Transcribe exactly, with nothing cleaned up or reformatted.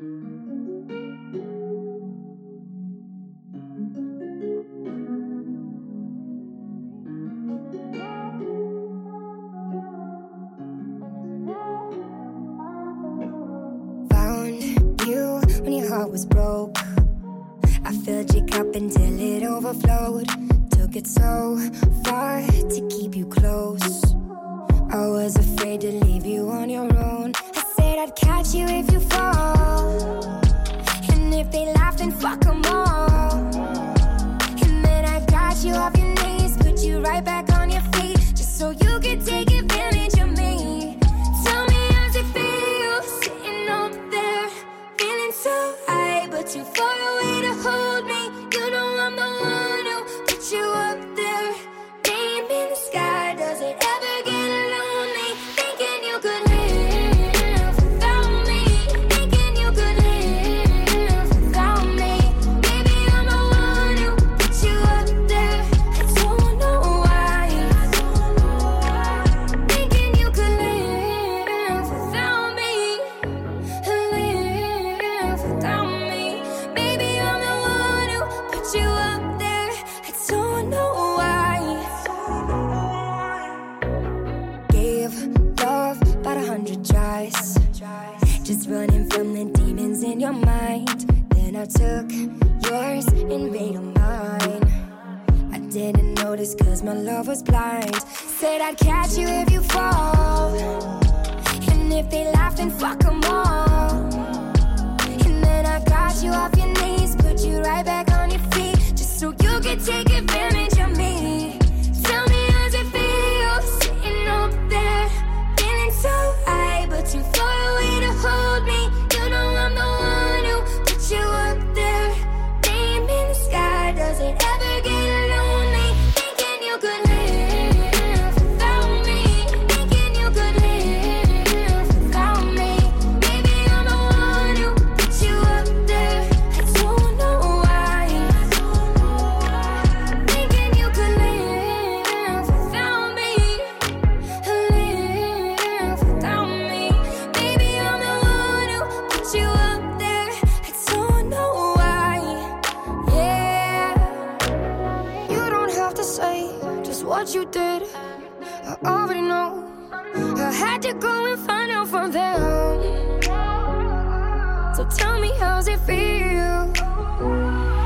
Was broke. I filled your cup until it overflowed. Took it so far to keep you close. I was afraid to leave you on your own. I said I'd catch you if you fall, and if they laugh then fuck them all. And then I got you off your knees, put you right back on your feet, just so you could take advantage of me. Tell me how's it feel, sitting over there, feeling so high, but too far away to hold me. You know I'm the one who put you up there. Name in the sky, does it ever get lonely? Thinking you could live without me. Thinking you could live without me. Baby, I'm the one who put you up there. I don't know why. Thinking you could live without me. Live without me. Baby, I'm the one who put you up there. I don't know why. Gave love about a hundred tries, just running from the demons in your mind. Then I took yours and made them mine. I didn't notice cause my love was blind. Said I'd catch you if you fall, and if they laugh then fuck them all. And then I got you off your knees, put you right back on your feet, just so you could take advantage of me. Tell me how's it feel, sitting up there, feeling so high, but too far away to hold me. You know I'm the one who put you up there. Name in the sky, does it ever get lonely? Thinking you could live without me. Thinking you could live without me. Baby, I'm the one who put you up there. I don't know why. Thinking you could live without me. Live without me. Baby, I'm the one who put you up there. I don't know why. Yeah. You don't have to say just what you did. I already know. I had to go and find out from them. So tell me how's it feel,